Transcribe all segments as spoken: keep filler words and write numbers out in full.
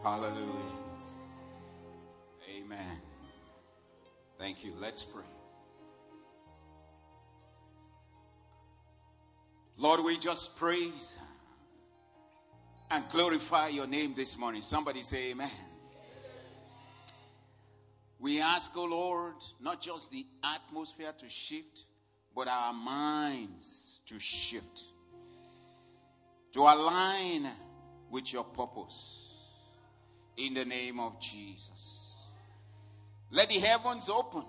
Hallelujah. Amen. Thank you. Let's pray. Lord, we just praise and glorify your name this morning. Somebody say amen. We ask, oh Lord, not just the atmosphere to shift, but our minds to shift, to align with your purpose. In the name of Jesus. Let the heavens open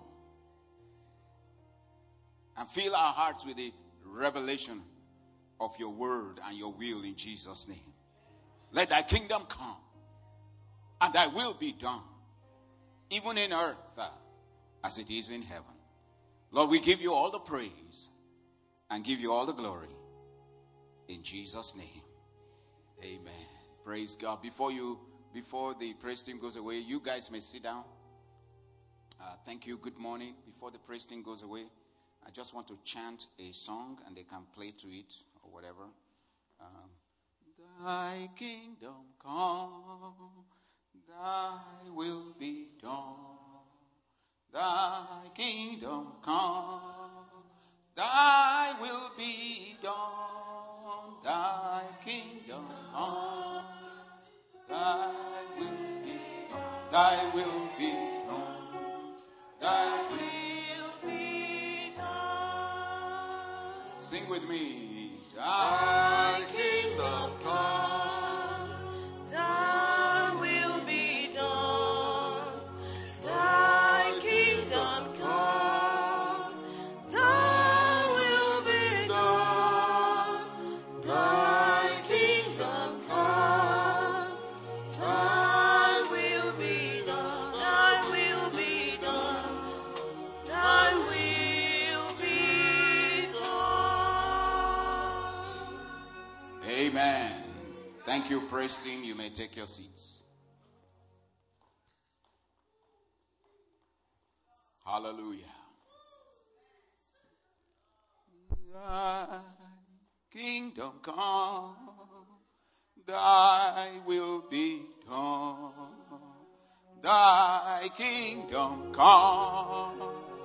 and fill our hearts with the revelation of your word and your will in Jesus' name. Let thy kingdom come and thy will be done, even in earth uh, as it is in heaven. Lord, we give you all the praise and give you all the glory in Jesus' name. Amen. Praise God. Before you, before the praise team goes away, you guys may sit down. Uh, thank you. Good morning. Before the praise team goes away, I just want to chant a song and they can play to it or whatever. Um, Thy kingdom come, thy will be done. Thy kingdom come, thy will be done. Thy kingdom come, thy will be done. Thy will be done. Thy will be done. Sing with me. Thy kingdom come, thy will be done. Thy kingdom come, thy will be done. Thy kingdom come, thy will be done. Thy will be done. Thy will be done. Amen. Thank you, praise team. You may take your seats. Hallelujah. Thy kingdom come, thy will be done. Thy kingdom come,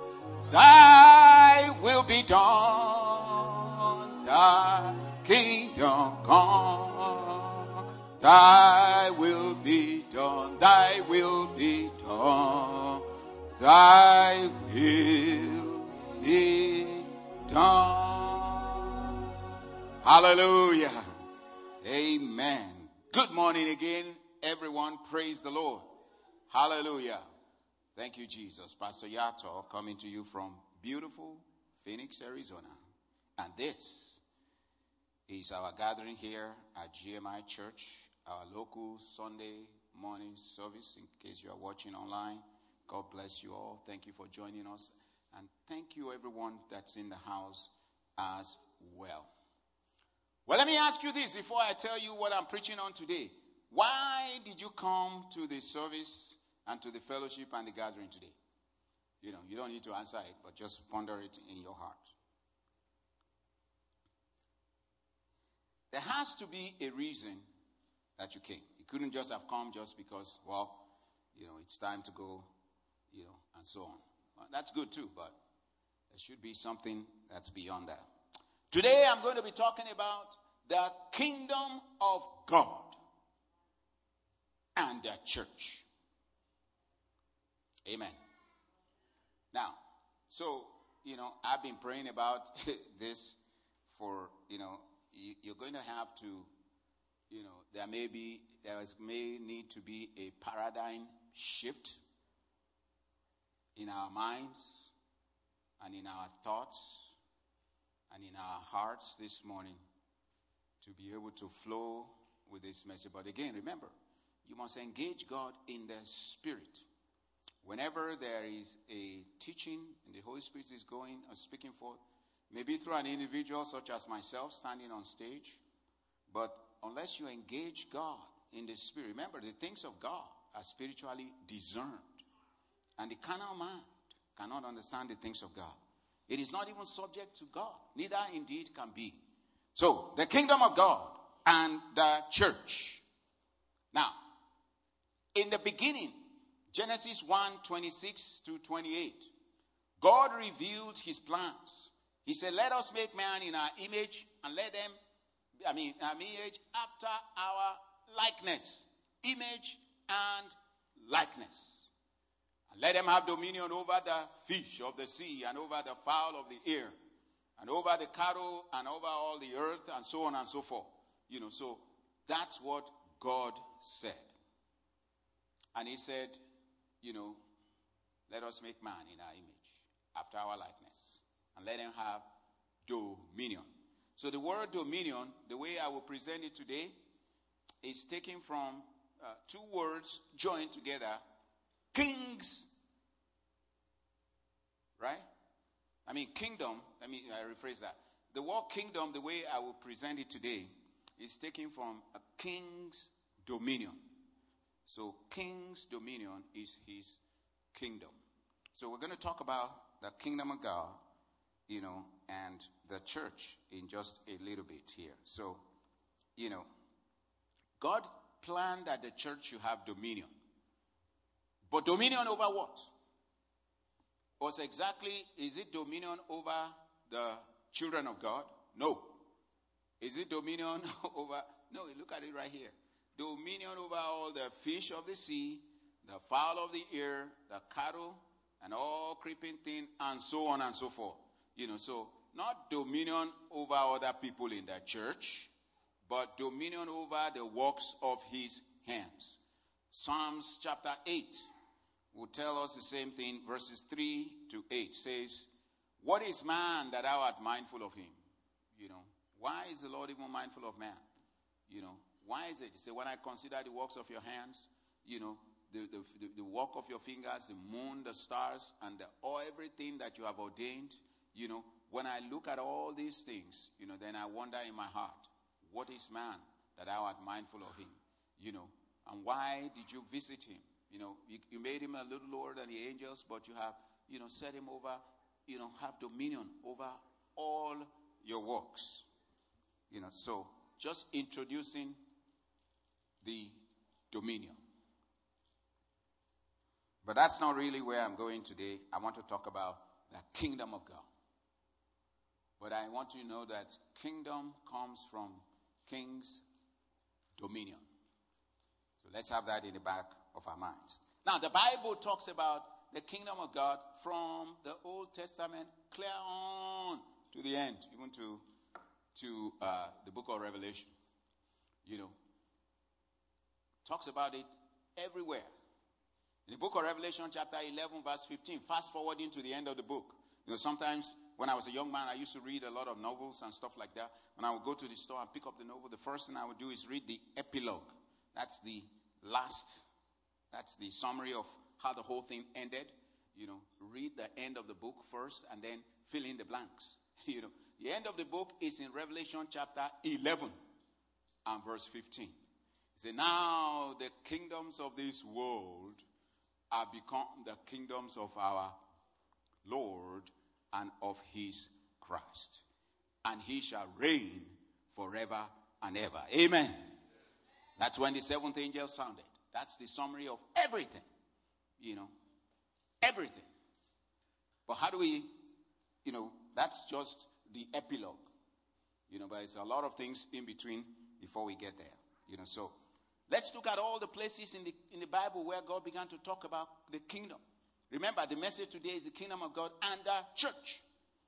thy will be done. Thy kingdom come, thy will be done. Thy will be done. Thy will be done. Hallelujah. Amen. Good morning again, everyone. Praise the Lord. Hallelujah. Thank you, Jesus. Pastor Yato coming to you from beautiful Phoenix, Arizona. And this is our gathering here at G M I Church, our local Sunday morning service. In case you are watching online, God bless you all. Thank you for joining us. And thank you, everyone that's in the house as well. Well, let me ask you this before I tell you what I'm preaching on today. Why did you come to the service and to the fellowship and the gathering today? You know, you don't need to answer it, but just ponder it in your heart. There has to be a reason that you came. You couldn't just have come just because, well, you know, it's time to go, you know, and so on. Well, that's good too, but there should be something that's beyond that. Today I'm going to be talking about the kingdom of God and the church. Amen. Now, so, you know, I've been praying about this for, you know, you're going to have to, you know, there may be, there is, may need to be a paradigm shift in our minds and in our thoughts and in our hearts this morning to be able to flow with this message. But again, remember, you must engage God in the Spirit. Whenever there is a teaching and the Holy Spirit is going or speaking forth, maybe through an individual such as myself standing on stage, but unless you engage God in the Spirit, remember the things of God are spiritually discerned. And the carnal mind cannot understand the things of God. It is not even subject to God. Neither indeed can be. So, the kingdom of God and the church. Now, In the beginning, Genesis one, twenty-six to twenty-eight, God revealed his plans. He said, let us make man in our image and let them, I mean, our image after our likeness. Image and likeness. And let them have dominion over the fish of the sea and over the fowl of the air and over the cattle and over all the earth and so on and so forth. You know, so that's what God said. And he said, you know, let us make man in our image, after our likeness, and let him have dominion. So the word dominion, the way I will present it today, is taken from uh, two words joined together, kings, right? I mean, kingdom, let me uh, rephrase that. The word kingdom, the way I will present it today, is taken from a king's dominion. So king's dominion is his kingdom. So we're going to talk about the kingdom of God, you know, and the church in just a little bit here. So, you know, God planned that the church should have dominion. But dominion over what? Was exactly, is it dominion over the children of God? No. Is it dominion over, no, look at it right here. Dominion over all the fish of the sea, the fowl of the air, the cattle, and all creeping things, and so on and so forth. You know, so not dominion over other people in the church, but dominion over the works of his hands. Psalms chapter eight will tell us the same thing. Verses three to eight says, what is man that thou art mindful of him? You know, why is the Lord even mindful of man? You know, why is it? He said, when I consider the works of your hands, you know, the, the, the, the work of your fingers, the moon, the stars, and the, all everything that you have ordained, you know, when I look at all these things, you know, then I wonder in my heart, what is man that thou art mindful of him? You know, and why did you visit him? You know, you, you made him a little lower than the angels, but you have, you know, set him over, you know, have dominion over all your works. You know, so just introducing the dominion. But that's not really where I'm going today. I want to talk about the kingdom of God. But I want you to know that kingdom comes from king's dominion. So let's have that in the back of our minds. Now, the Bible talks about the kingdom of God from the Old Testament clear on to the end, even to, to uh, the book of Revelation. You know, talks about it everywhere. In the book of Revelation, chapter eleven, verse fifteen, fast forwarding to the end of the book. You know, sometimes when I was a young man, I used to read a lot of novels and stuff like that. When I would go to the store and pick up the novel, the first thing I would do is read the epilogue. That's the last, that's the summary of how the whole thing ended. You know, read the end of the book first and then fill in the blanks. You know, the end of the book is in Revelation chapter eleven and verse fifteen. It says, now the kingdoms of this world are become the kingdoms of our Lord and of his Christ. And he shall reign forever and ever. Amen. That's when the seventh angel sounded. That's the summary of everything. You know, everything. But how do we, you know, that's just the epilogue. You know, but it's a lot of things in between before we get there. You know, so let's look at all the places in the in the Bible where God began to talk about the kingdom. Remember, the message today is the kingdom of God and the church.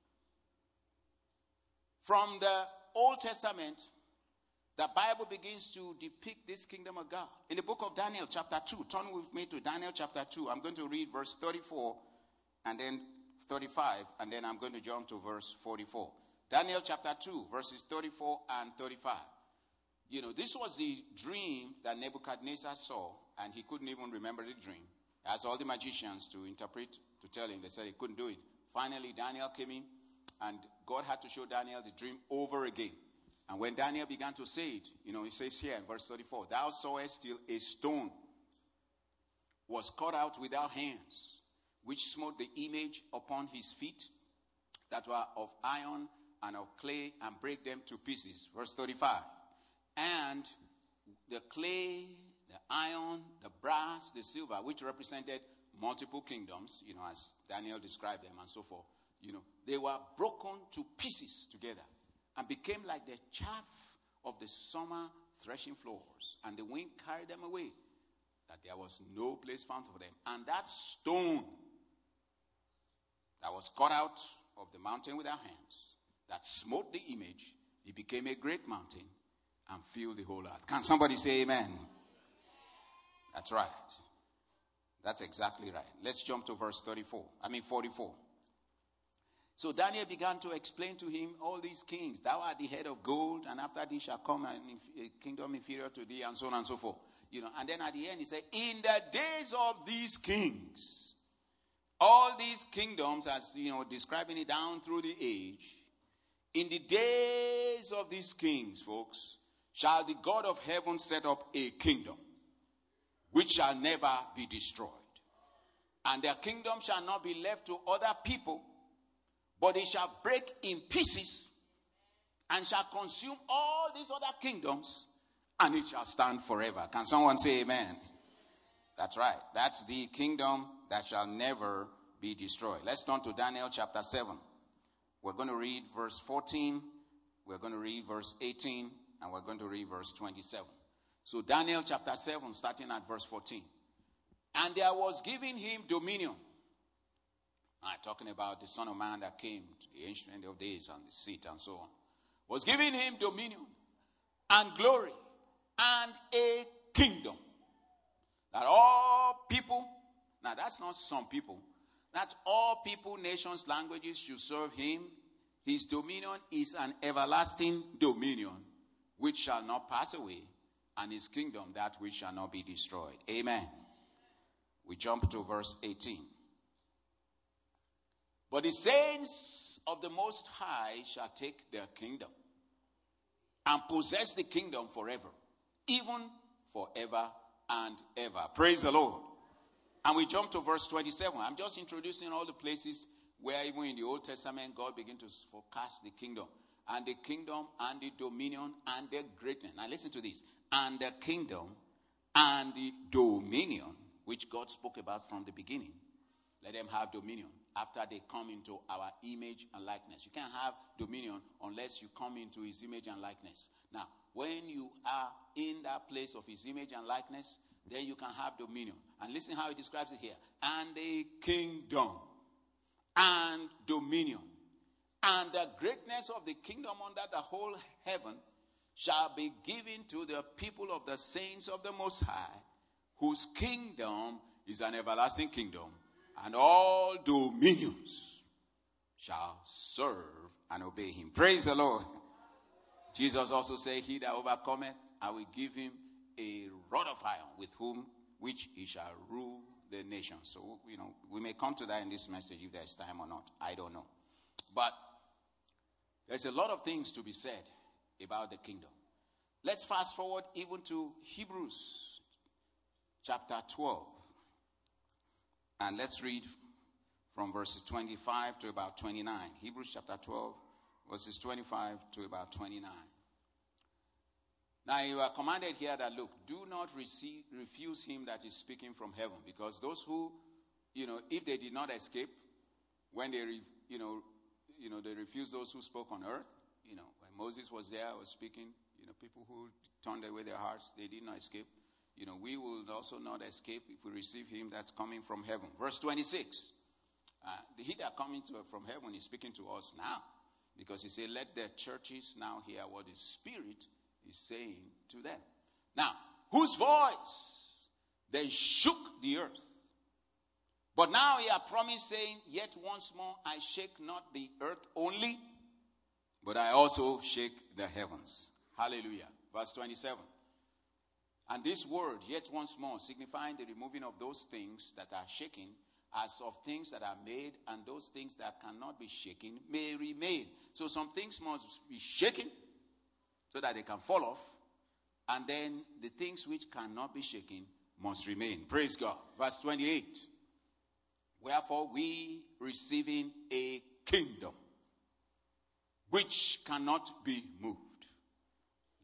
From the Old Testament, the Bible begins to depict this kingdom of God. In the book of Daniel, chapter two, turn with me to Daniel chapter two. I'm going to read verse thirty-four and then thirty-five, and then I'm going to jump to verse forty-four. Daniel chapter two, verses thirty-four and thirty-five. You know, this was the dream that Nebuchadnezzar saw, and he couldn't even remember the dream. He asked all the magicians to interpret, to tell him. They said he couldn't do it. Finally, Daniel came in, and God had to show Daniel the dream over again. And when Daniel began to say it, you know, he says here in verse thirty-four, thou sawest still a stone was cut out without hands, which smote the image upon his feet that were of iron and of clay, and break them to pieces. Verse thirty-five. And the clay, the iron, the brass, the silver, which represented multiple kingdoms, you know, as Daniel described them and so forth, you know, they were broken to pieces together and became like the chaff of the summer threshing floors. And the wind carried them away, that there was no place found for them. And that stone that was cut out of the mountain with our hands, that smote the image, it became a great mountain and filled the whole earth. Can somebody say amen? That's right. That's exactly right. Let's jump to verse thirty-four. I mean forty-four. So Daniel began to explain to him all these kings. Thou art the head of gold, and after thee shall come a kingdom inferior to thee, and so on and so forth. You know, and then at the end he said, in the days of these kings, all these kingdoms, as you know, describing it down through the age, in the days of these kings, folks, shall the God of heaven set up a kingdom which shall never be destroyed. And their kingdom shall not be left to other people, but it shall break in pieces and shall consume all these other kingdoms, and it shall stand forever. Can someone say amen? That's right. That's the kingdom that shall never be destroyed. Let's turn to Daniel chapter seven. We're going to read verse fourteen, we're going to read verse eighteen, and we're going to read verse twenty-seven. So Daniel chapter seven, starting at verse fourteen. And there was given him dominion. I'm talking about the Son of Man that came to the ancient of days and the seat and so on. Was giving him dominion and glory and a kingdom, that all people, now that's not some people, that's all people, nations, languages should serve him. His dominion is an everlasting dominion which shall not pass away, and his kingdom that which shall not be destroyed. Amen. We jump to verse eighteen. But the saints of the Most High shall take their kingdom and possess the kingdom forever, even forever and ever. Praise the Lord. And we jump to verse twenty-seven. I'm just introducing all the places where even in the Old Testament God began to forecast the kingdom. And the kingdom and the dominion and the greatness. Now listen to this. And the kingdom and the dominion, which God spoke about from the beginning. Let them have dominion after they come into our image and likeness. You can't have dominion unless you come into his image and likeness. Now, when you are in that place of his image and likeness, then you can have dominion. And listen how he describes it here. And a kingdom and dominion. And the greatness of the kingdom under the whole heaven shall be given to the people of the saints of the Most High, whose kingdom is an everlasting kingdom, and all dominions shall serve and obey him. Praise the Lord. Jesus also said, he that overcometh, I will give him a rod of iron, with whom which he shall rule the nations. So, you know, we may come to that in this message if there's time or not. I don't know. But there's a lot of things to be said about the kingdom. Let's fast forward even to Hebrews chapter twelve. And let's read from verses twenty-five to about twenty-nine. Hebrews chapter twelve, verses twenty-five to about twenty-nine. Now you are commanded here that, look, do not receive, refuse him that is speaking from heaven. Because those who, you know, if they did not escape, when they, re, you know, you know, they refused those who spoke on earth. You know, when Moses was there, was speaking, you know, people who turned away their hearts, they did not escape. You know, we will also not escape if we receive him that's coming from heaven. Verse twenty-six. Uh, the he that coming to, from heaven is speaking to us now. Because he said, let the churches now hear what the Spirit is saying to them. Now, whose voice then shook the earth. But now he hath promised, saying, yet once more I shake not the earth only, but I also shake the heavens. Hallelujah. Verse twenty-seven. And this word, yet once more, signifying the removing of those things that are shaken, as of things that are made, and those things that cannot be shaken may remain. So some things must be shaken so that they can fall off, and then the things which cannot be shaken must remain. Praise God. Verse twenty-eight. Wherefore we receiving a kingdom which cannot be moved,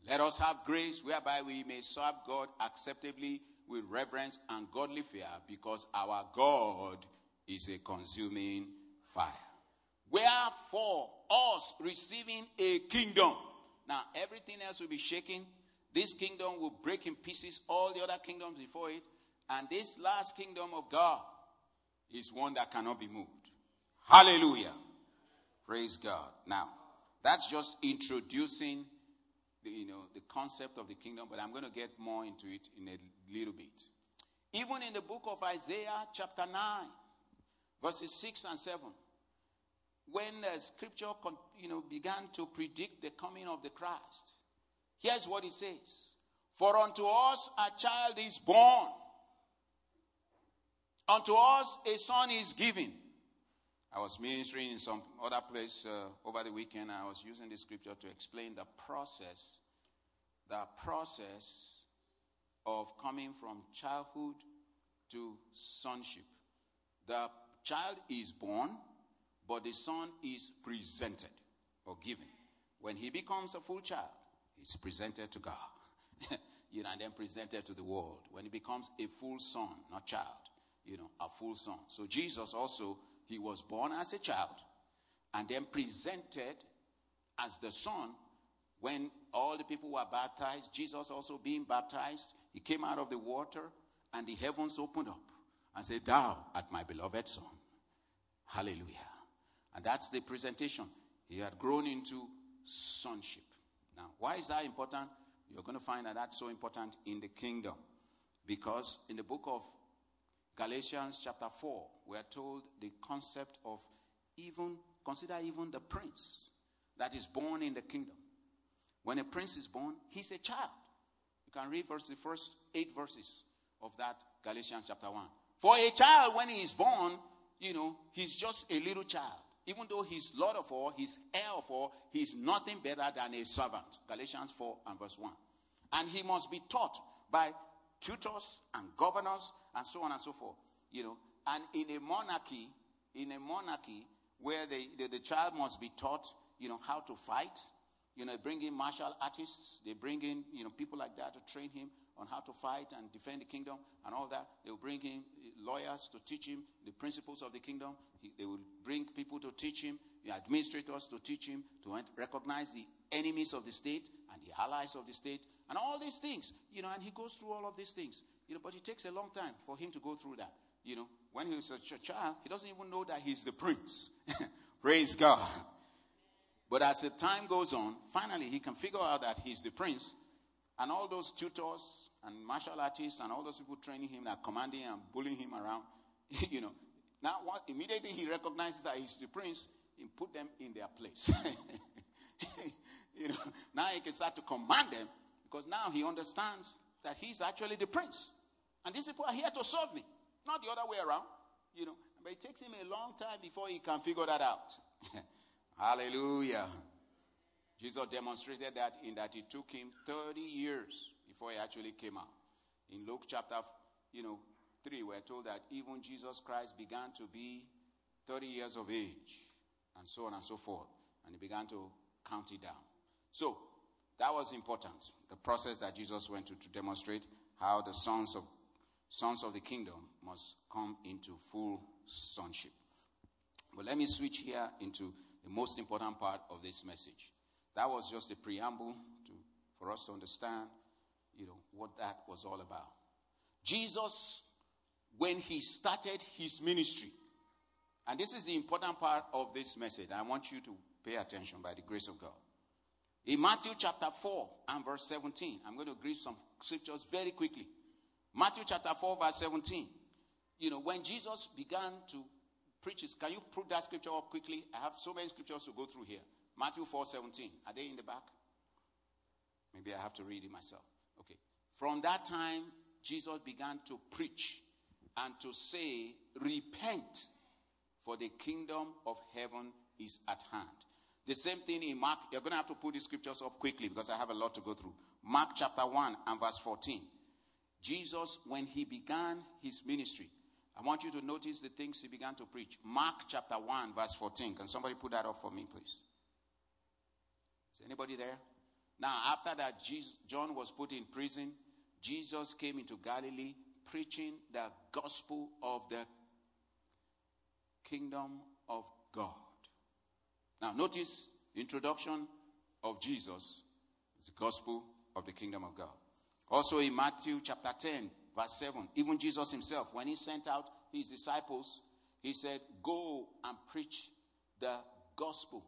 Let us have grace whereby we may serve God acceptably with reverence and godly fear, because our God is a consuming fire. Wherefore, us receiving a kingdom. Now, everything else will be shaken. This kingdom will break in pieces all the other kingdoms before it. And this last kingdom of God is one that cannot be moved. Hallelujah. Praise God. Now, that's just introducing the, you know, the concept of the kingdom, but I'm going to get more into it in a little bit. Even in the book of Isaiah chapter nine, verses six and seven, when the scripture you know, began to predict the coming of the Christ, here's what it says. For unto us a child is born. Unto us a son is given. I was ministering in some other place uh, over the weekend. And I was using this scripture to explain the process, the process of coming from childhood to sonship. The child is born, but the son is presented or given. When he becomes a full child, he's presented to God. You know, and then presented to the world. When he becomes a full son, not child, you know, a full son. So Jesus also, he was born as a child and then presented as the son when all the people were baptized. Jesus also being baptized, he came out of the water and the heavens opened up and said, thou art my beloved son. Hallelujah. And that's the presentation. He had grown into sonship. Now, why is that important? You're going to find that that's so important in the kingdom. Because in the book of Galatians chapter four, we are told the concept of even, consider even the prince that is born in the kingdom. When a prince is born, he's a child. You can read verse, the first eight verses of that Galatians chapter one. For a child, when he is born, you know, he's just a little child. Even though he's Lord of all, he's heir of all, he's nothing better than a servant. Galatians four and verse one. And he must be taught by tutors and governors and so on and so forth. You know, and in a monarchy, in a monarchy where the, the, the child must be taught, you know, how to fight. You know, they bring in martial artists. They bring in, you know, people like that to train him on how to fight and defend the kingdom and all that. They will bring in lawyers to teach him the principles of the kingdom. He, they will bring people to teach him, the administrators to teach him, to recognize the enemies of the state and the allies of the state and all these things. You know, and he goes through all of these things. You know, but it takes a long time for him to go through that. You know, when he was a ch- child, he doesn't even know that he's the prince. Praise God. But as the time goes on, finally he can figure out that he's the prince. And all those tutors and martial artists and all those people training him, that commanding and bullying him around, you know, now what, immediately he recognizes that he's the prince, he put them in their place. You know, now he can start to command them because now he understands that he's actually the prince. And these people are here to serve me, not the other way around. You know, but it takes him a long time before he can figure that out. Hallelujah. Jesus demonstrated that in that it took him thirty years before he actually came out. In Luke chapter, you know, three, we're told that even Jesus Christ began to be thirty years of age, and so on and so forth. And he began to count it down. So, that was important. The process that Jesus went to to demonstrate how the sons of sons of the kingdom must come into full sonship. But let me switch here into the most important part of this message. That was just a preamble to, for us to understand, you know, what that was all about. Jesus, when he started his ministry, and this is the important part of this message, I want you to pay attention by the grace of God. In Matthew chapter four and verse seventeen, I'm going to read some scriptures very quickly. Matthew chapter four verse seventeen. You know, when Jesus began to preach his, can you put that scripture up quickly? I have so many scriptures to go through here. Matthew four seventeen. Are they in the back? Maybe I have to read it myself. Okay. From that time, Jesus began to preach and to say, repent, for the kingdom of heaven is at hand. The same thing in Mark. You're going to have to put the scriptures up quickly because I have a lot to go through. Mark chapter one and verse fourteen. Jesus, when he began his ministry, I want you to notice the things he began to preach. Mark chapter one verse fourteen. Can somebody put that up for me, please? Is anybody there? Now, after that, Jesus, John was put in prison. Jesus came into Galilee preaching the gospel of the kingdom of God. Now, notice the introduction of Jesus is the gospel of the kingdom of God. Also in Matthew chapter ten, verse seven, even Jesus himself, when he sent out his disciples, he said, go and preach the gospel,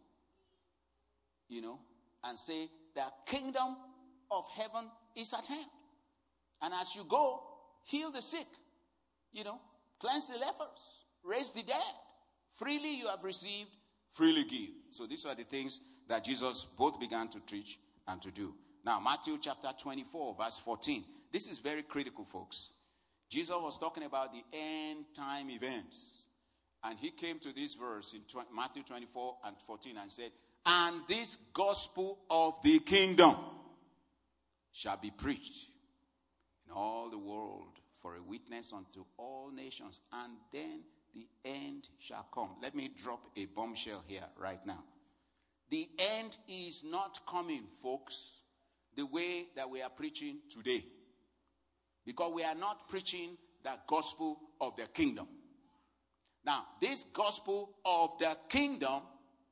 you know, and say, the kingdom of heaven is at hand. And as you go, heal the sick, you know, cleanse the lepers, raise the dead. Freely you have received, freely give. So these are the things that Jesus both began to teach and to do. Now, Matthew chapter twenty-four, verse fourteen. This is very critical, folks. Jesus was talking about the end time events. And he came to this verse in Matthew twenty-four and fourteen and said, and this gospel of the kingdom shall be preached in all the world for a witness unto all nations, and then the end shall come. Let me drop a bombshell here right now. The end is not coming, folks, the way that we are preaching today. Because we are not preaching the gospel of the kingdom. Now, this gospel of the kingdom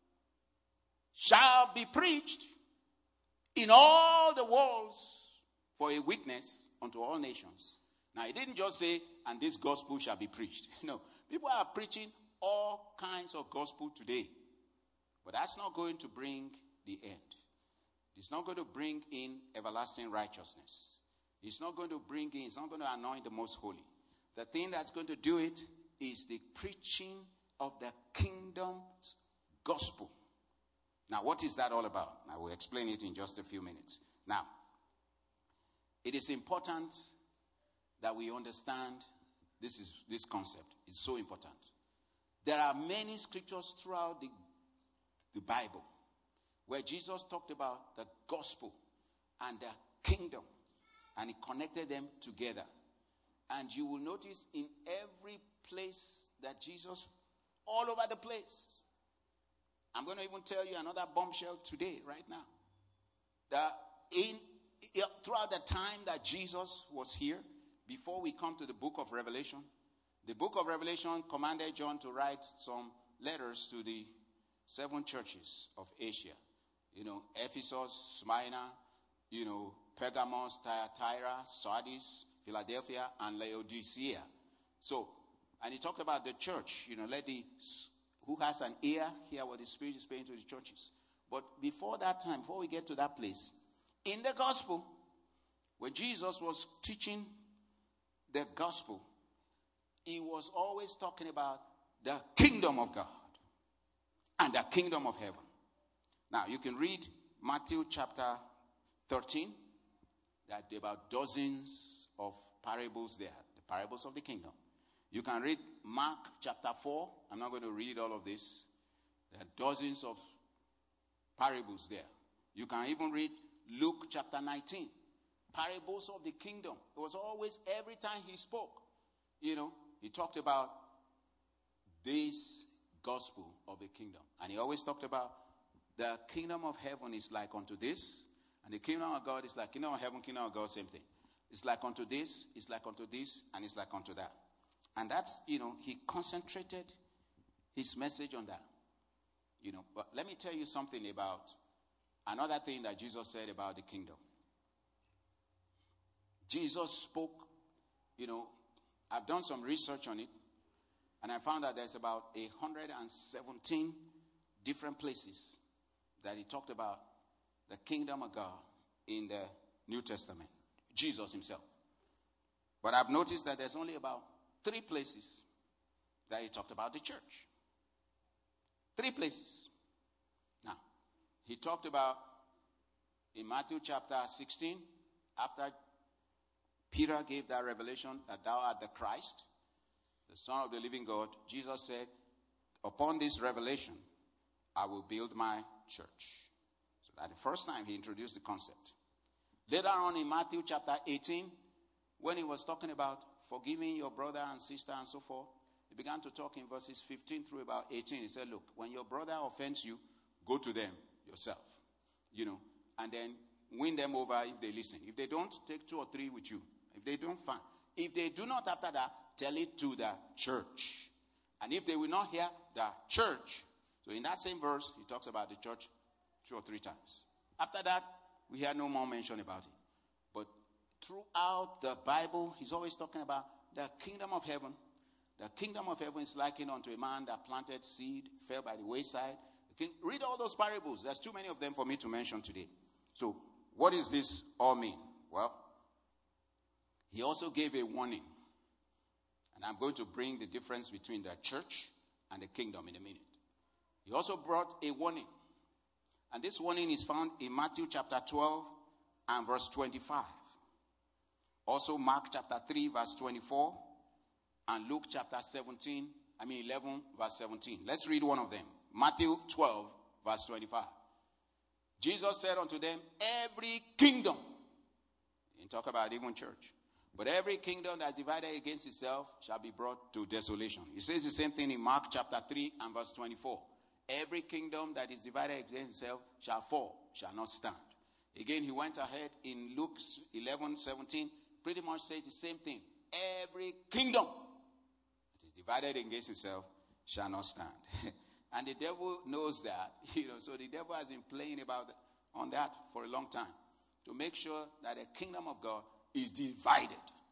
shall be preached in all the worlds for a witness unto all nations. Now, he didn't just say, and this gospel shall be preached. No, people are preaching all kinds of gospel today. But that's not going to bring the end. It's not going to bring in everlasting righteousness. It's not going to bring in, it's not going to anoint the most holy. The thing that's going to do it is the preaching of the kingdom's gospel. Now, what is that all about? I will explain it in just a few minutes. Now, it is important that we understand this is this concept. It's so important. There are many scriptures throughout the, the Bible where Jesus talked about the gospel and the kingdom, and he connected them together. And you will notice in every place that Jesus, all over the place. I'm going to even tell you another bombshell today, right now. That in throughout the time that Jesus was here, before we come to the book of Revelation, the book of Revelation commanded John to write some letters to the seven churches of Asia. You know, Ephesus, Smyrna, you know, Pergamos, Thyatira, Sardis, Philadelphia, and Laodicea. So, and he talked about the church, you know, let the, who has an ear, hear what the Spirit is saying to the churches. But before that time, before we get to that place, in the gospel, when Jesus was teaching the gospel, he was always talking about the kingdom of God and the kingdom of heaven. Now, you can read Matthew chapter thirteen. There are about dozens of parables there, the parables of the kingdom. You can read Mark chapter four. I'm not going to read all of this. There are dozens of parables there. You can even read Luke chapter nineteen. Parables of the kingdom. It was always, every time he spoke, you know, he talked about this gospel of the kingdom. And he always talked about the kingdom of heaven is like unto this, and the kingdom of God is like kingdom of heaven, kingdom of God, same thing. It's like unto this, it's like unto this, and it's like unto that. And that's, you know, he concentrated his message on that. You know, but let me tell you something about another thing that Jesus said about the kingdom. Jesus spoke, you know, I've done some research on it, and I found that there's about one hundred seventeen different places that he talked about the kingdom of God in the New Testament, Jesus himself. But I've noticed that there's only about three places that he talked about the church. Three places. Now, he talked about in Matthew chapter sixteen, after Peter gave that revelation that thou art the Christ, the Son of the living God, Jesus said, upon this revelation, I will build my church. So that the first time he introduced the concept. Later on in Matthew chapter eighteen, when he was talking about forgiving your brother and sister and so forth, he began to talk in verses fifteen through about eighteen. He said, look, when your brother offends you, go to them yourself. You know, and then win them over if they listen. If they don't, take two or three with you. If they don't, fine. If they do not after that, tell it to the church. And if they will not hear the church, so in that same verse, he talks about the church two or three times. After that, we hear no more mention about it. But throughout the Bible, he's always talking about the kingdom of heaven. The kingdom of heaven is likened unto a man that planted seed, fell by the wayside. King, read all those parables. There's too many of them for me to mention today. So, what does this all mean? Well, he also gave a warning. And I'm going to bring the difference between the church and the kingdom in a minute. He also brought a warning. And this warning is found in Matthew chapter twelve and verse twenty-five. Also Mark chapter three verse twenty-four. And Luke chapter seventeen, I mean eleven verse seventeen. Let's read one of them. Matthew twelve verse twenty-five. Jesus said unto them, every kingdom, he didn't talk about even church, but every kingdom that's divided against itself shall be brought to desolation. He says the same thing in Mark chapter three and verse twenty-four. Every kingdom that is divided against itself shall fall, shall not stand. Again, he went ahead in Luke eleven seventeen, pretty much says the same thing. Every kingdom that is divided against itself shall not stand. And the devil knows that, you know, so the devil has been playing about on that for a long time to make sure that the kingdom of God is divided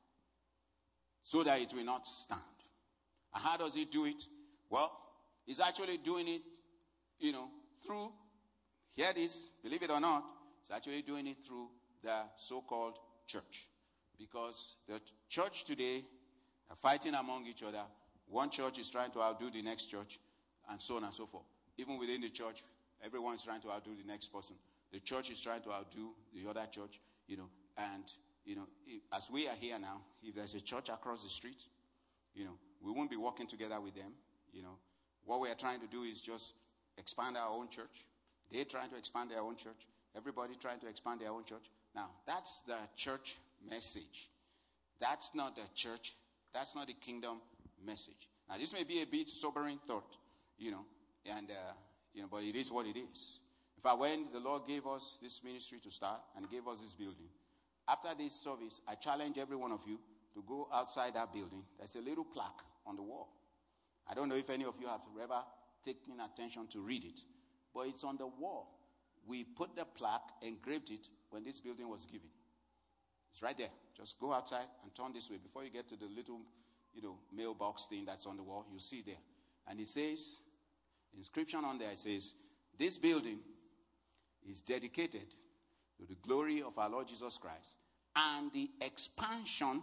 so that it will not stand. And how does he do it? Well, he's actually doing it, you know, through, hear this, believe it or not, he's actually doing it through the so-called church. Because the church today are fighting among each other. One church is trying to outdo the next church, and so on and so forth. Even within the church, everyone's trying to outdo the next person. The church is trying to outdo the other church, you know, and, you know, if, as we are here now, if there's a church across the street, you know, we won't be working together with them, you know. What we are trying to do is just expand our own church. They're trying to expand their own church. Everybody trying to expand their own church. Now, that's the church message. That's not the church. That's not the kingdom message. Now, this may be a bit sobering thought, you know, and, uh, you know, but it is what it is. In fact, when the Lord gave us this ministry to start and gave us this building, after this service, I challenge every one of you to go outside that building. There's a little plaque on the wall. I don't know if any of you have ever taken attention to read it, but it's on the wall. We put the plaque, engraved it when this building was given. It's right there. Just go outside and turn this way. Before you get to the little, you know, mailbox thing that's on the wall, you see there. And it says, inscription on there, it says, this building is dedicated to the glory of our Lord Jesus Christ and the expansion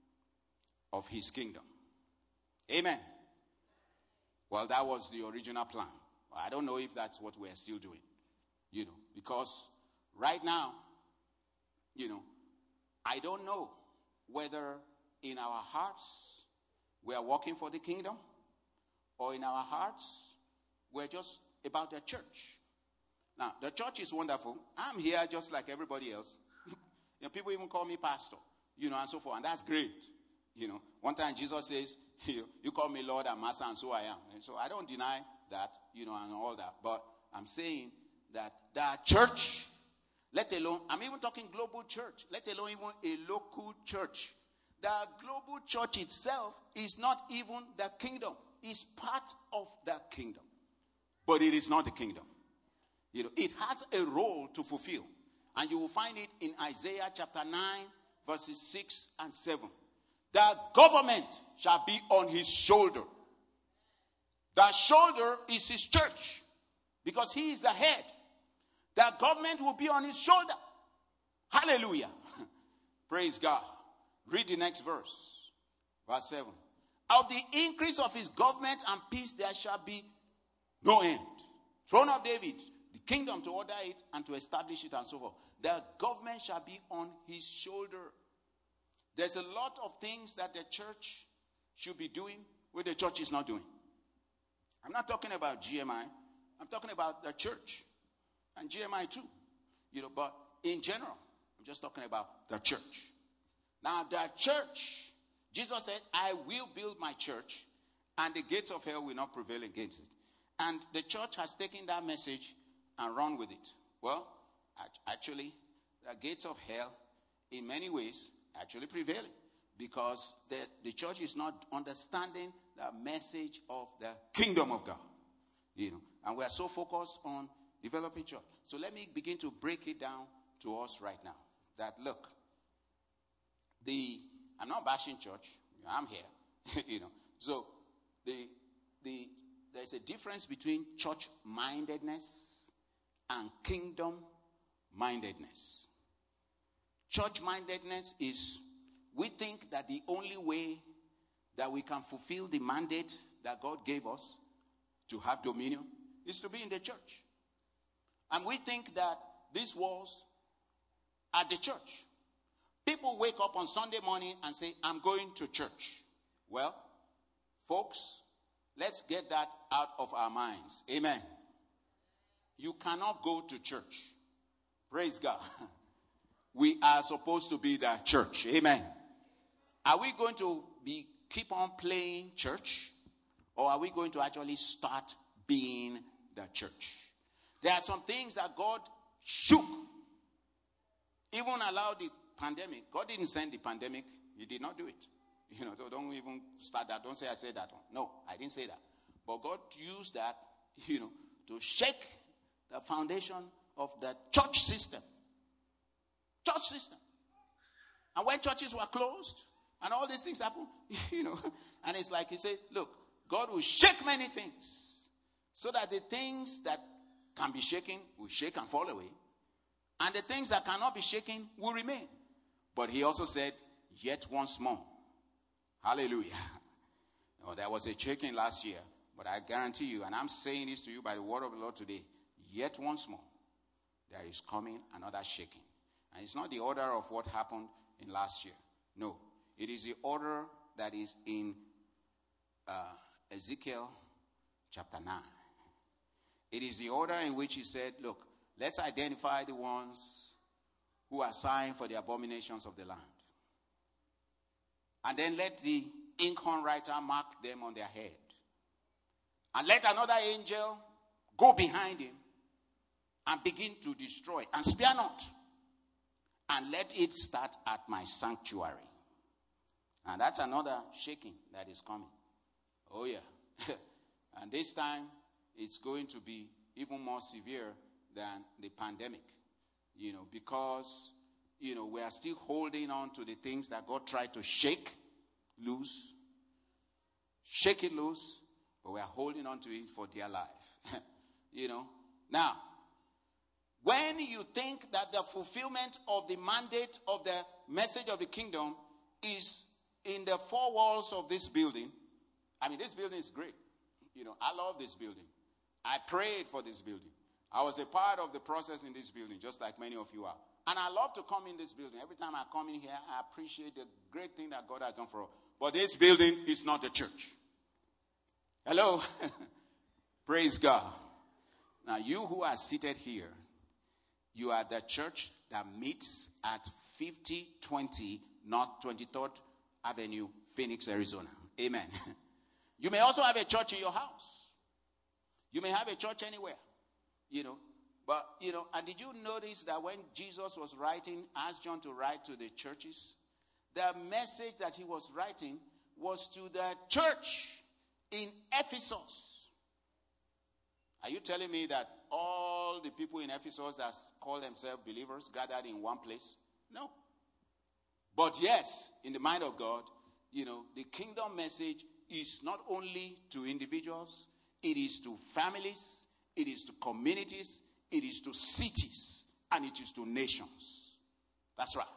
of his kingdom. Amen. Well, that was the original plan. I don't know if that's what we're still doing, you know, because right now, you know, I don't know whether in our hearts we are working for the kingdom or in our hearts we're just about the church. Now, the church is wonderful. I'm here just like everybody else. You know, people even call me pastor, you know, and so forth, and that's great. You know, one time Jesus says, you, you call me Lord and Master, and so I am. And so I don't deny that, you know, and all that. But I'm saying that the church, let alone, I'm even talking global church, let alone even a local church. The global church itself is not even the kingdom. It's part of the kingdom. But it is not the kingdom. You know, it has a role to fulfill. And you will find it in Isaiah chapter nine, verses six and seven. The government shall be on his shoulder. The shoulder is his church, because he is the head. The government will be on his shoulder. Hallelujah. Praise God. Read the next verse. Verse seven. Of the increase of his government and peace there shall be no end. Throne of David, the kingdom to order it and to establish it and so forth. The government shall be on his shoulder. There's a lot of things that the church should be doing where the church is not doing. I'm not talking about G M I. I'm talking about the church. And G M I too. You know, but in general, I'm just talking about the church. Now, the church, Jesus said, I will build my church, and the gates of hell will not prevail against it. And the church has taken that message and run with it. Well, actually, the gates of hell, in many ways, actually prevailing. Because the, the church is not understanding the message of the kingdom of God. You know, and we are so focused on developing church. So let me begin to break it down to us right now. That look, the I'm not bashing church. I'm here. you know. So the the there's a difference between church-mindedness and kingdom-mindedness. Church-mindedness is we think that the only way that we can fulfill the mandate that God gave us to have dominion is to be in the church. And we think that this was at the church. People wake up on Sunday morning and say, I'm going to church. Well, folks, let's get that out of our minds. Amen. You cannot go to church. Praise God. We are supposed to be the church. Amen. Are we going to be keep on playing church? Or are we going to actually start being the church? There are some things that God shook. Even allowed the pandemic. God didn't send the pandemic. He did not do it. You know, so don't even start that. Don't say I said that one. No, I didn't say that. But God used that, you know, to shake the foundation of the church system. Church system. And when churches were closed, and all these things happened, you know, and it's like he said, look, God will shake many things so that the things that can be shaken will shake and fall away. And the things that cannot be shaken will remain. But he also said, yet once more. Hallelujah. Oh, there was a shaking last year, but I guarantee you, and I'm saying this to you by the word of the Lord today, yet once more, there is coming another shaking. And it's not the order of what happened in last year. No, it is the order that is in uh, Ezekiel chapter nine. It is the order in which he said, look, let's identify the ones who are signed for the abominations of the land. And then let the inkhorn writer mark them on their head. And let another angel go behind him and begin to destroy. And spare not. And let it start at my sanctuary. And that's another shaking that is coming. Oh yeah. And this time, it's going to be even more severe than the pandemic. You know, because, you know, we are still holding on to the things that God tried to shake loose. Shake it loose. But we are holding on to it for dear life. You know. Now, when you think that the fulfillment of the mandate of the message of the kingdom is in the four walls of this building, I mean, this building is great. You know, I love this building. I prayed for this building. I was a part of the process in this building, just like many of you are. And I love to come in this building. Every time I come in here, I appreciate the great thing that God has done for us. But this building is not the church. Hello? Praise God. Now, you who are seated here, you are the church that meets at fifty twenty North twenty-third Avenue, Phoenix, Arizona. Amen. You may also have a church in your house. You may have a church anywhere. You know, but, you know, and did you notice that when Jesus was writing, asked John to write to the churches, the message that he was writing was to the church in Ephesus. Are you telling me that all the people in Ephesus that call themselves believers gathered in one place? No. But yes, in the mind of God, you know, the kingdom message is not only to individuals, it is to families, it is to communities, it is to cities, and it is to nations. That's right.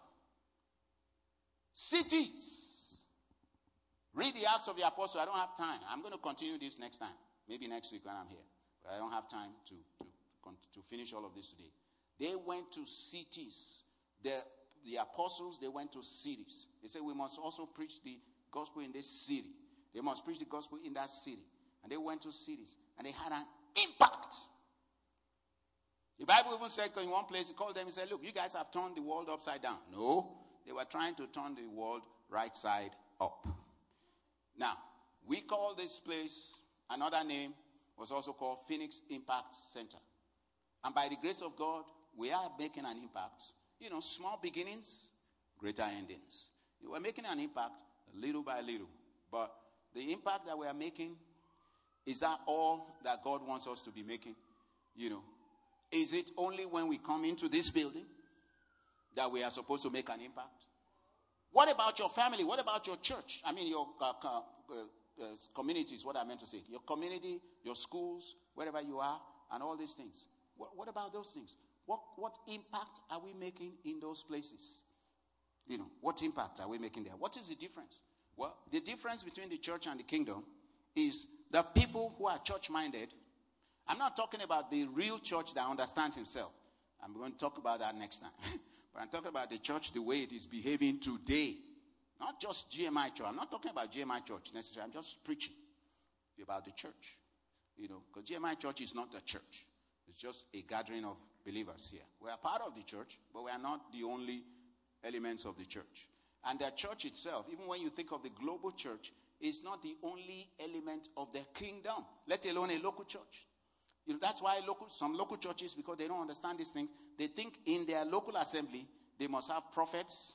Cities. Read the Acts of the Apostles. I don't have time. I'm going to continue this next time. Maybe next week when I'm here. But I don't have time to, to, to finish all of this today. They went to cities. The, the apostles, they went to cities. They said, we must also preach the gospel in this city. They must preach the gospel in that city. And they went to cities. And they had an impact. The Bible even said in one place, he called them and said, look, you guys have turned the world upside down. No, they were trying to turn the world right side up. Now, we call this place, another name was also called Phoenix Impact Center. And by the grace of God, we are making an impact you know, small beginnings, greater endings. We're making an impact little by little. But the impact that we are making, is that all that God wants us to be making? You know, is it only when we come into this building that we are supposed to make an impact? What about your family? What about your church? I mean, your uh, uh, uh, community is what I meant to say. Your community, your schools, wherever you are, and all these things. What, what about those things? What, what impact are we making in those places? You know, what impact are we making there? What is the difference? Well, the difference between the church and the kingdom is the people who are church-minded. I'm not talking about the real church that understands himself. I'm going to talk about that next time. But I'm talking about the church, the way it is behaving today. Not just G M I church. I'm not talking about G M I church necessarily. I'm just preaching about the church. You know, because G M I church is not the church. It's just a gathering of believers here. We are part of the church, but we are not the only elements of the church. And the church itself, even when you think of the global church, is not the only element of the kingdom, let alone a local church. You know, that's why local, some local churches, because they don't understand these things, they think in their local assembly, they must have prophets,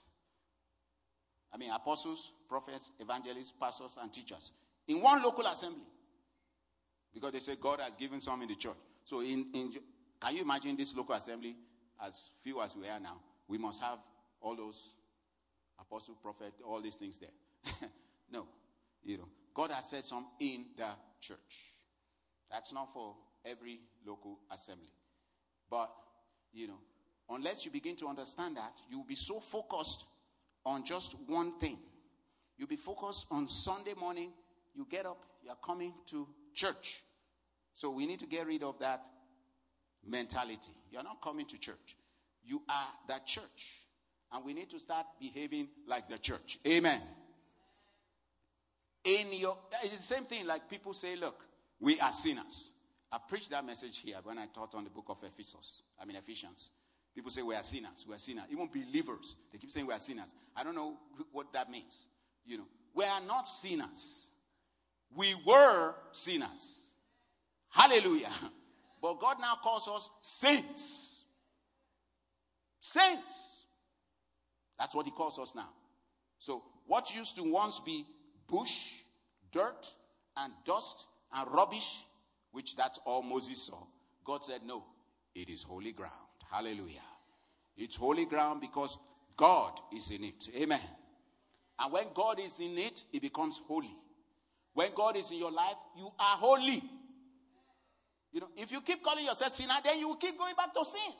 I mean apostles, prophets, evangelists, pastors, and teachers. In one local assembly. Because they say God has given some in the church. So in, in can you imagine this local assembly, as few as we are now, we must have all those apostle, prophet, all these things there. No. You know, God has said some in the church. That's not for every local assembly. But, you know, unless you begin to understand that, you'll be so focused on just one thing. You'll be focused on Sunday morning, you get up, you're coming to church. So we need to get rid of that mentality. You're not coming to church. You are the church. And we need to start behaving like the church. Amen. In your, it's the same thing like people say, look, we are sinners. I preached that message here when I taught on the book of Ephesus. I mean Ephesians. People say we are sinners. We are sinners. Even believers, they keep saying we are sinners. I don't know what that means. You know, we are not sinners. We were sinners. Hallelujah. But God now calls us saints. Saints. That's what he calls us now. So what used to once be bush, dirt, and dust, and rubbish, which that's all Moses saw, God said, no, it is holy ground. Hallelujah. It's holy ground because God is in it. Amen. And when God is in it, it becomes holy. When God is in your life, you are holy. You know, if you keep calling yourself sinner, then you will keep going back to sin.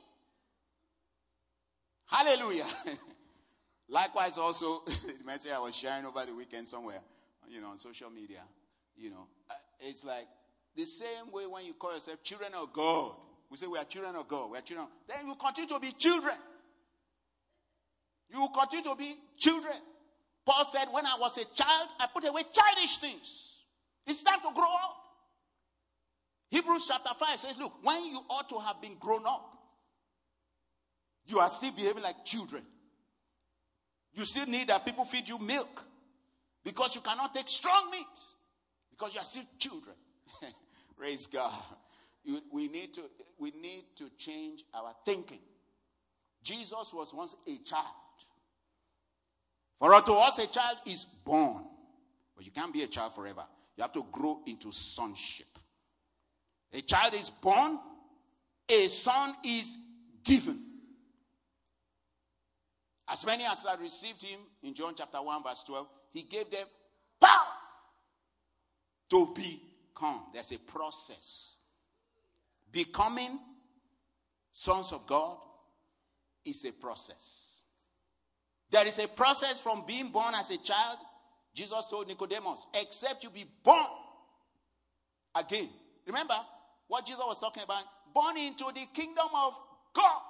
Hallelujah. Likewise also, the message I was sharing over the weekend somewhere, you know, on social media, you know, it's like the same way when you call yourself children of God. We say we are children of God. We are children. Then you continue to be children. You will continue to be children. Paul said, when I was a child, I put away childish things. It's time to grow up. Hebrews chapter five says, look, when you ought to have been grown up, you are still behaving like children. You still need that people feed you milk because you cannot take strong meat because you are still children. Praise God. You, we need to we need to change our thinking. Jesus was once a child. For unto us a child is born. But you can't be a child forever. You have to grow into sonship. A child is born, a son is given. As many as had received him, in John chapter one verse twelve, he gave them power to become. There's a process. Becoming sons of God is a process. There is a process from being born as a child. Jesus told Nicodemus, except you be born again. Remember what Jesus was talking about? Born into the kingdom of God.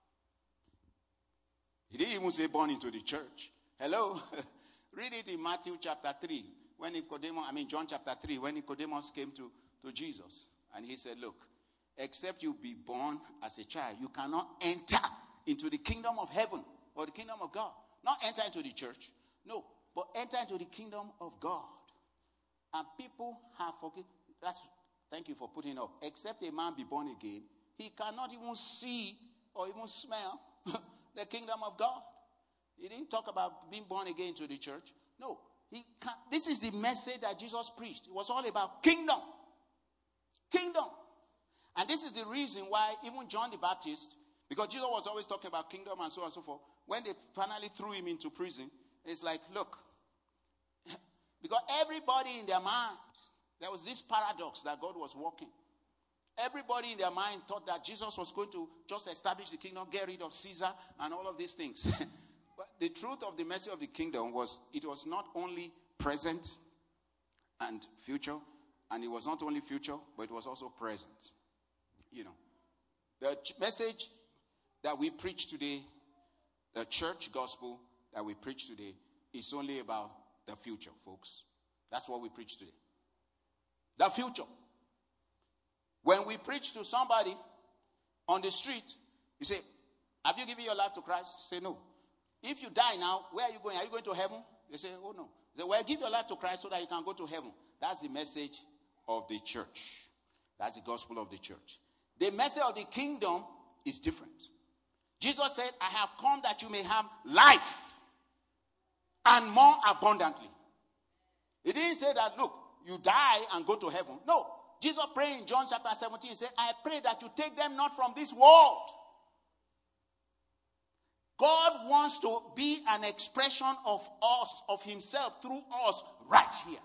He didn't even say born into the church. Hello? Read it in Matthew chapter three. When Nicodemus, I mean John chapter three, when Nicodemus came to, to Jesus. And he said, look, except you be born as a child, you cannot enter into the kingdom of heaven or the kingdom of God. Not enter into the church. No, but enter into the kingdom of God. And people have forgiven. That's, thank you for putting up. Except a man be born again, he cannot even see or even smell the kingdom of God. He didn't talk about being born again to the church. No. He can, this is the message that Jesus preached. It was all about kingdom. Kingdom. And this is the reason why even John the Baptist, because Jesus was always talking about kingdom and so on and so forth, when they finally threw him into prison, it's like, look, because everybody in their mind, there was this paradox that God was working. Everybody in their mind thought that Jesus was going to just establish the kingdom, get rid of Caesar and all of these things. But the truth of the message of the kingdom was it was not only present and future, and it was not only future, but it was also present. You know, the ch- message that we preach today, the church gospel that we preach today, is only about the future, folks. That's what we preach today. The future. When we preach to somebody on the street, you say, have you given your life to Christ? Say, no. If you die now, where are you going? Are you going to heaven? They say, oh no. They say, well, give your life to Christ so that you can go to heaven. That's the message of the church. That's the gospel of the church. The message of the kingdom is different. Jesus said, I have come that you may have life and more abundantly. He didn't say that, look, you die and go to heaven. No. Jesus prayed in John chapter seventeen, he said, I pray that you take them not from this world. God wants to be an expression of us, of himself through us right here.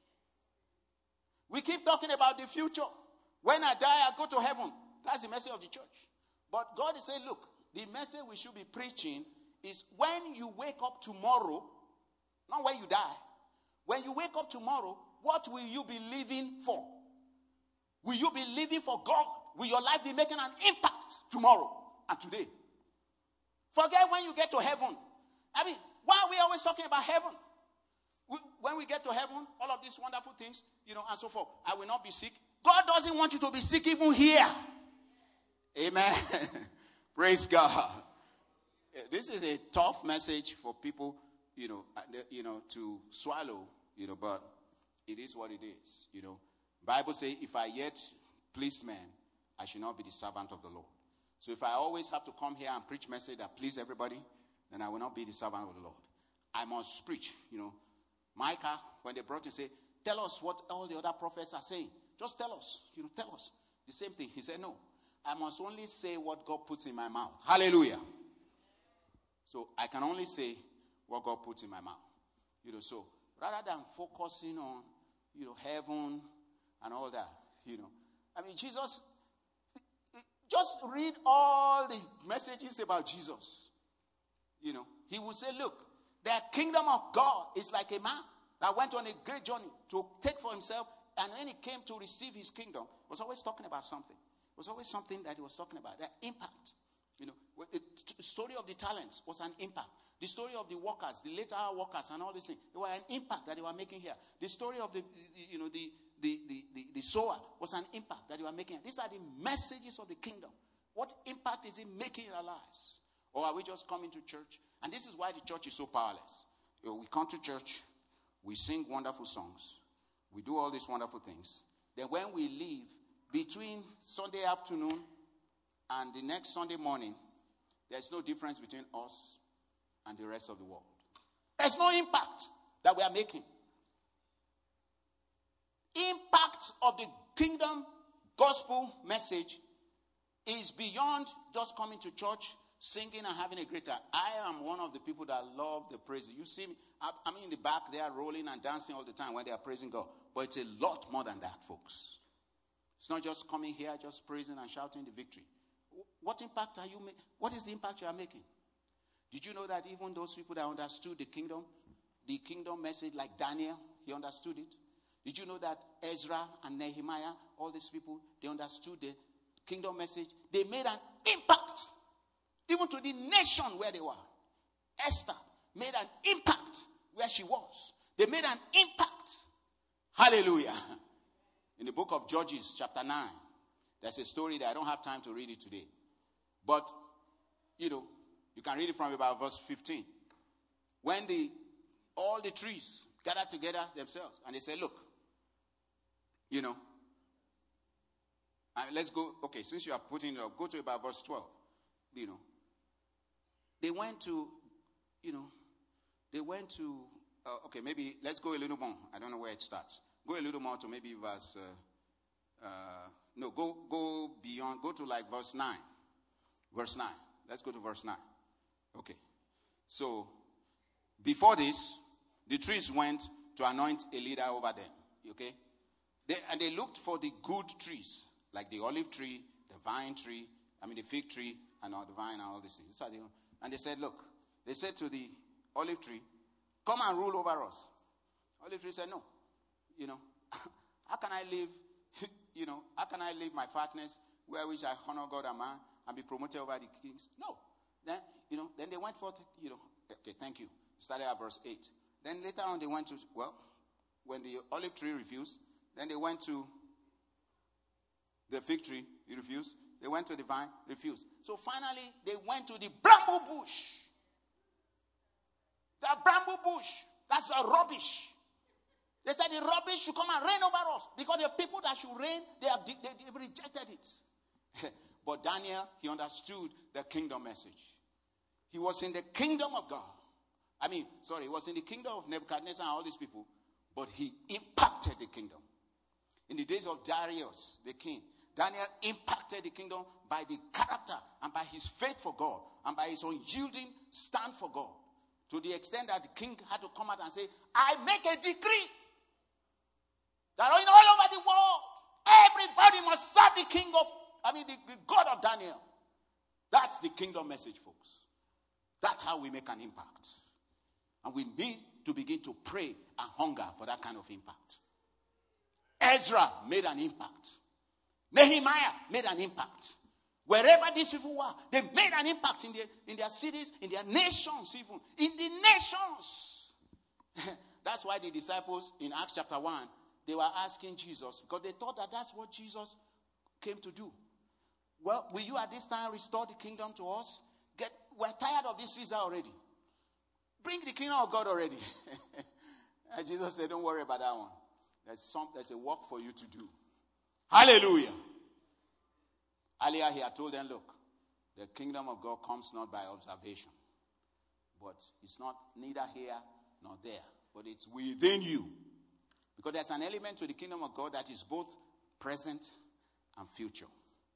We keep talking about the future. When I die, I go to heaven. That's the message of the church. But God is saying, look, the message we should be preaching is when you wake up tomorrow, not when you die. When you wake up tomorrow, what will you be living for? Will you be living for God? Will your life be making an impact tomorrow and today? Forget when you get to heaven. I mean, why are we always talking about heaven? We, when we get to heaven, all of these wonderful things, you know, and so forth. I will not be sick. God doesn't want you to be sick even here. Amen. Praise God. This is a tough message for people, you know, you know, to swallow, you know, but it is what it is, you know. Bible says, if I yet please men, I should not be the servant of the Lord. So if I always have to come here and preach message that please everybody, then I will not be the servant of the Lord. I must preach, you know. Micah, when they brought him, say, tell us what all the other prophets are saying. Just tell us, you know, tell us. The same thing. He said, no, I must only say what God puts in my mouth. Hallelujah. So I can only say what God puts in my mouth. You know, so rather than focusing on, you know, heaven and all that, you know. I mean, Jesus, just read all the messages about Jesus. You know, he will say, look, the kingdom of God is like a man that went on a great journey to take for himself, and when he came to receive his kingdom, was always talking about something. It was always something that he was talking about, that impact. You know, the story of the talents was an impact. The story of the workers, the later workers and all these things, they were an impact that they were making here. The story of the, you know, the, the, the, the, the sower was an impact that they were making here. These are the messages of the kingdom. What impact is it making in our lives? Or are we just coming to church? And this is why the church is so powerless. You know, we come to church, we sing wonderful songs, we do all these wonderful things. Then when we leave, between Sunday afternoon and the next Sunday morning, there's no difference between us and the rest of the world. There's no impact that we are making. Impact of the kingdom gospel message is beyond just coming to church, singing and having a great time. I am one of the people that love the praise. You see me, I'm in the back there rolling and dancing all the time when they are praising God. But it's a lot more than that, folks. It's not just coming here, just praising and shouting the victory. What impact are you making? What is the impact you are making? Did you know that even those people that understood the kingdom, the kingdom message, like Daniel, he understood it? Did you know that Ezra and Nehemiah, all these people, they understood the kingdom message? They made an impact, even to the nation where they were. Esther made an impact where she was. They made an impact. Hallelujah. In the book of Judges, chapter nine, there's a story that I don't have time to read it today. But, you know, you can read it from about verse fifteen. When the all the trees gathered together themselves, and they said, look, you know, uh, let's go, okay, since you are putting it up, go to about verse twelve. You know, they went to, you know, they went to, uh, okay, maybe let's go a little more. I don't know where it starts. Go a little more to maybe verse, uh, uh, no, go go beyond, go to like verse nine. Verse nine. Let's go to verse nine. Okay. So, before this, the trees went to anoint a leader over them. Okay? They, and they looked for the good trees, like the olive tree, the vine tree, I mean the fig tree, and all the vine and all these things. So they, and they said, look, they said to the olive tree, come and rule over us. Olive tree said, no. You know, how can I live, you know, how can I live my fatness where which I honor God and man and be promoted over the kings? No. Then, you know, then they went forth, you know, okay, thank you. Started at verse eight. Then later on they went to, well, when the olive tree refused, then they went to the fig tree, he refused. They went to the vine, refused. So finally, they went to the bramble bush. The bramble bush, that's a rubbish. They said the rubbish should come and reign over us because the people that should reign, they have, they, they've rejected it. But Daniel, he understood the kingdom message. He was in the kingdom of God. I mean, sorry, he was in the kingdom of Nebuchadnezzar and all these people, but he impacted the kingdom. In the days of Darius, the king, Daniel impacted the kingdom by the character and by his faith for God and by his unyielding stand for God. To the extent that the king had to come out and say, I make a decree that in all over the world, everybody must serve the king of, I mean, the, the God of Daniel. That's the kingdom message, folks. That's how we make an impact. And we need to begin to pray and hunger for that kind of impact. Ezra made an impact. Nehemiah made an impact. Wherever these people were, they made an impact in their, in their cities, in their nations even. In the nations. That's why the disciples in Acts chapter one, they were asking Jesus, because they thought that that's what Jesus came to do. Well, will you at this time restore the kingdom to us? Get, we're tired of this Caesar already. Bring the kingdom of God already. And Jesus said, don't worry about that one. There's some, there's a work for you to do. Hallelujah. Earlier he had told them, look, the kingdom of God comes not by observation, but it's not neither here nor there, but it's within you. Because there's an element to the kingdom of God that is both present and future.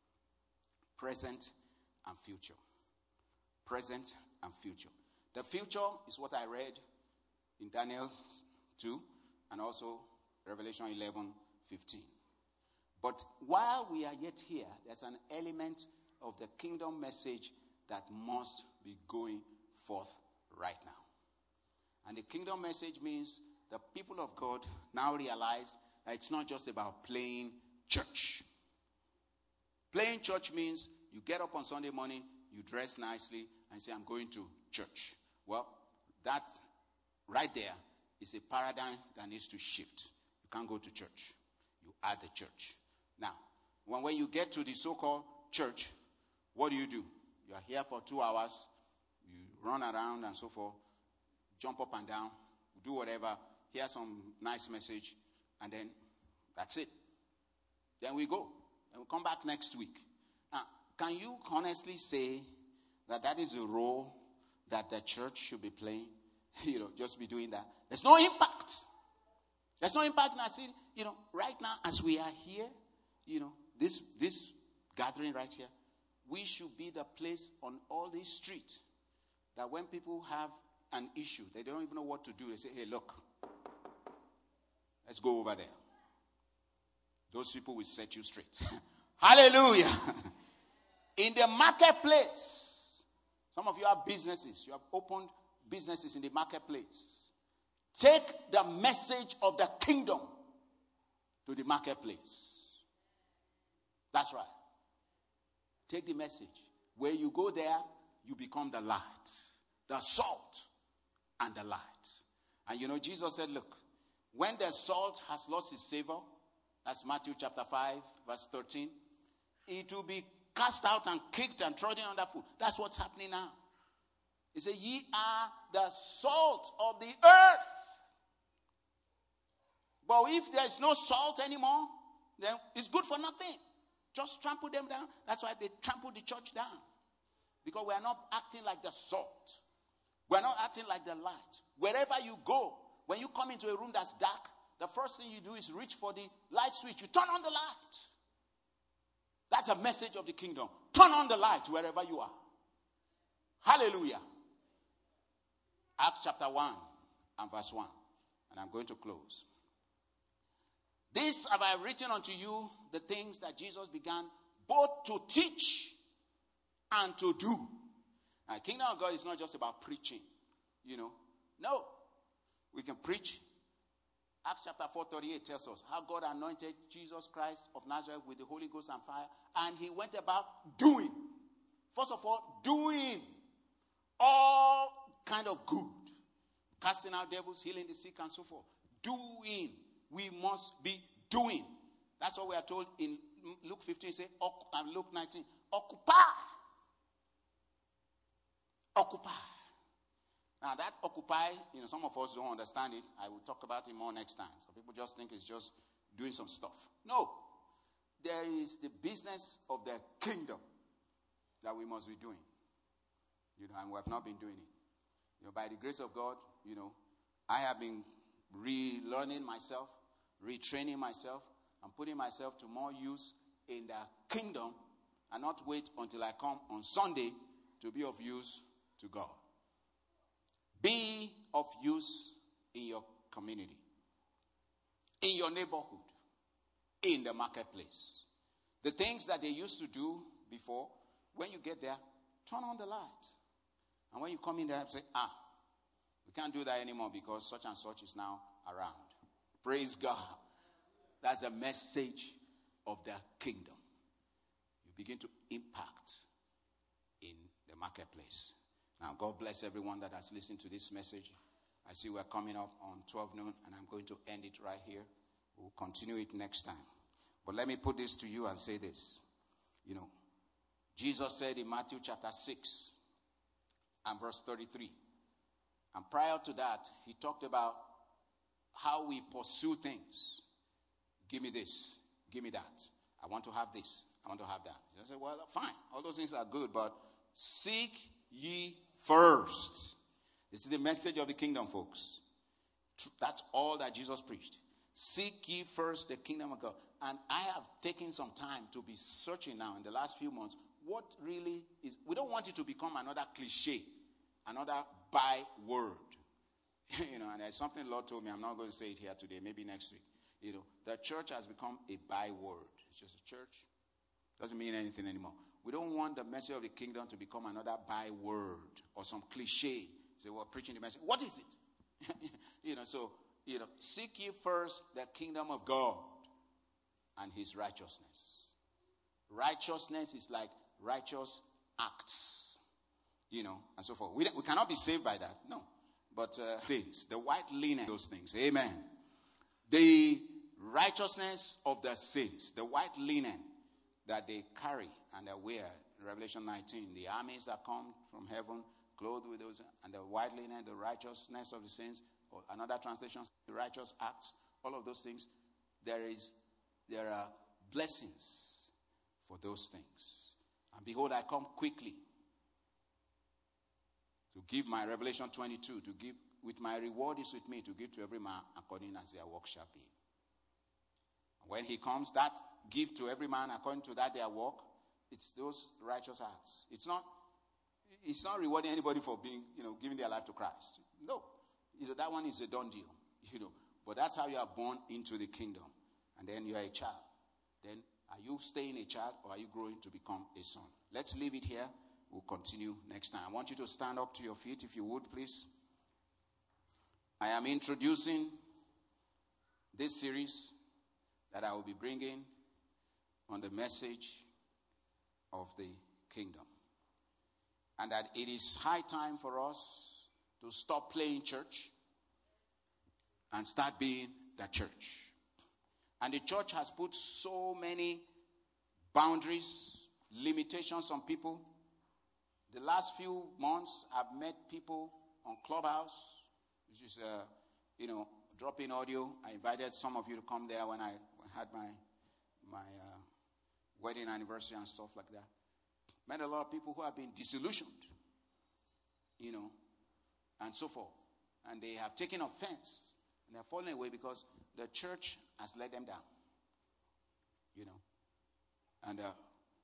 Present and future. Present and future. The future is what I read in Daniel two and also Revelation eleven fifteen. But while we are yet here, there's an element of the kingdom message that must be going forth right now. And the kingdom message means the people of God now realize that it's not just about playing church. Playing church means you get up on Sunday morning, you dress nicely, and say, I'm going to church. Well, that right there is a paradigm that needs to shift. You can't go to church. You add the church. Now, when, when you get to the so-called church, what do you do? You are here for two hours. You run around and so forth. Jump up and down. Do whatever. Hear some nice message. And then that's it. Then we go. And we come back next week. Now, can you honestly say that that is the role that the church should be playing? You know, just be doing that. There's no impact. There's no impact. And I see, you know, right now as we are here, you know, this this gathering right here, we should be the place on all these streets that when people have an issue, they don't even know what to do. They say, hey, look, let's go over there. Those people will set you straight. Hallelujah. In the marketplace, some of you have businesses. You have opened businesses in the marketplace. Take the message of the kingdom to the marketplace. That's right. Take the message. Where you go there, you become the light, the salt, and the light. And you know, Jesus said, look, when the salt has lost its savor, that's Matthew chapter five, verse thirteen, it will be cast out and kicked and trodden under foot. That's what's happening now. He said, ye are the salt of the earth. But if there's no salt anymore, then it's good for nothing. Just trample them down. That's why they trample the church down. Because we are not acting like the salt. We are not acting like the light. Wherever you go, when you come into a room that's dark, the first thing you do is reach for the light switch. You turn on the light. That's a message of the kingdom. Turn on the light wherever you are. Hallelujah. Acts chapter one and verse one. And I'm going to close. This have I written unto you, the things that Jesus began both to teach and to do. Now, kingdom of God is not just about preaching, you know. No. We can preach. Acts chapter four thirty-eight tells us how God anointed Jesus Christ of Nazareth with the Holy Ghost and fire. And he went about doing. First of all, doing all kind of good. Casting out devils, healing the sick and so forth. Doing. We must be doing. That's what we are told in Luke fifteen. Say, and Luke nineteen. Occupy. Occupy. Now that occupy, you know, some of us don't understand it. I will talk about it more next time. So people just think it's just doing some stuff. No. There is the business of the kingdom that we must be doing. You know, and we have not been doing it. You know, by the grace of God, you know, I have been relearning myself, retraining myself, and putting myself to more use in the kingdom, and not wait until I come on Sunday to be of use to God. Be of use in your community, in your neighborhood, in the marketplace. The things that they used to do before, when you get there, turn on the light. And when you come in there, say, ah, we can't do that anymore because such and such is now around. Praise God. That's a message of the kingdom. You begin to impact in the marketplace. Now, God bless everyone that has listened to this message. I see we're coming up on twelve noon, and I'm going to end it right here. We'll continue it next time. But let me put this to you and say this. You know, Jesus said in Matthew chapter six and verse thirty-three. And prior to that, he talked about how we pursue things. Give me this. Give me that. I want to have this. I want to have that. I said, well, fine. All those things are good, but seek ye first. This is the message of the kingdom, folks. That's all that Jesus preached. Seek ye first the kingdom of God. And I have taken some time to be searching now in the last few months. What really is, we don't want it to become another cliche, another byword. You know, and there's something the Lord told me. I'm not going to say it here today, maybe next week. You know, the church has become a byword. It's just a church. Doesn't mean anything anymore. We don't want the message of the kingdom to become another byword or some cliche. Say, we're preaching the message. What is it? You know, so, you know, seek ye first the kingdom of God and his righteousness. Righteousness is like righteous acts, you know, and so forth. We, we cannot be saved by that, no. But uh, things, the white linen, those things, amen. The righteousness of the saints, the white linen that they carry and they wear. In Revelation nineteen, the armies that come from heaven, clothed with those, and the white linen, the righteousness of the saints, or another translation, the righteous acts, all of those things. There is, there are blessings for those things. And behold, I come quickly to give my Revelation twenty-two, to give, with my reward is with me, to give to every man according as their work shall be. And when he comes, that give to every man according to that their work, it's those righteous acts. It's not, it's not rewarding anybody for being, you know, giving their life to Christ. No. You know, that one is a done deal, you know. But that's how you are born into the kingdom. And then you are a child. Then are you staying a child or are you growing to become a son? Let's leave it here. We'll continue next time. I want you to stand up to your feet if you would, please. I am introducing this series that I will be bringing on the message of the kingdom. And that it is high time for us to stop playing church and start being the church. And the church has put so many boundaries, limitations on people. The last few months, I've met people on Clubhouse, which is, uh, you know, drop-in audio. I invited some of you to come there when I had my my uh, wedding anniversary and stuff like that. Met a lot of people who have been disillusioned, you know, and so forth. And they have taken offense. And they have fallen away because the church has let them down. You know. And uh,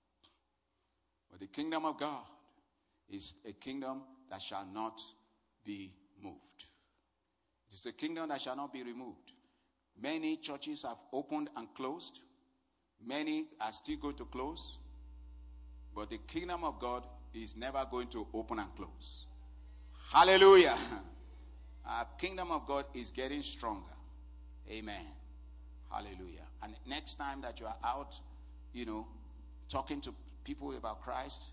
but the kingdom of God is a kingdom that shall not be moved. It is a kingdom that shall not be removed. Many churches have opened and closed. Many are still going to close. But the kingdom of God is never going to open and close. Hallelujah. Our kingdom of God is getting stronger. Amen. Hallelujah. And next time that you are out, you know, talking to people about Christ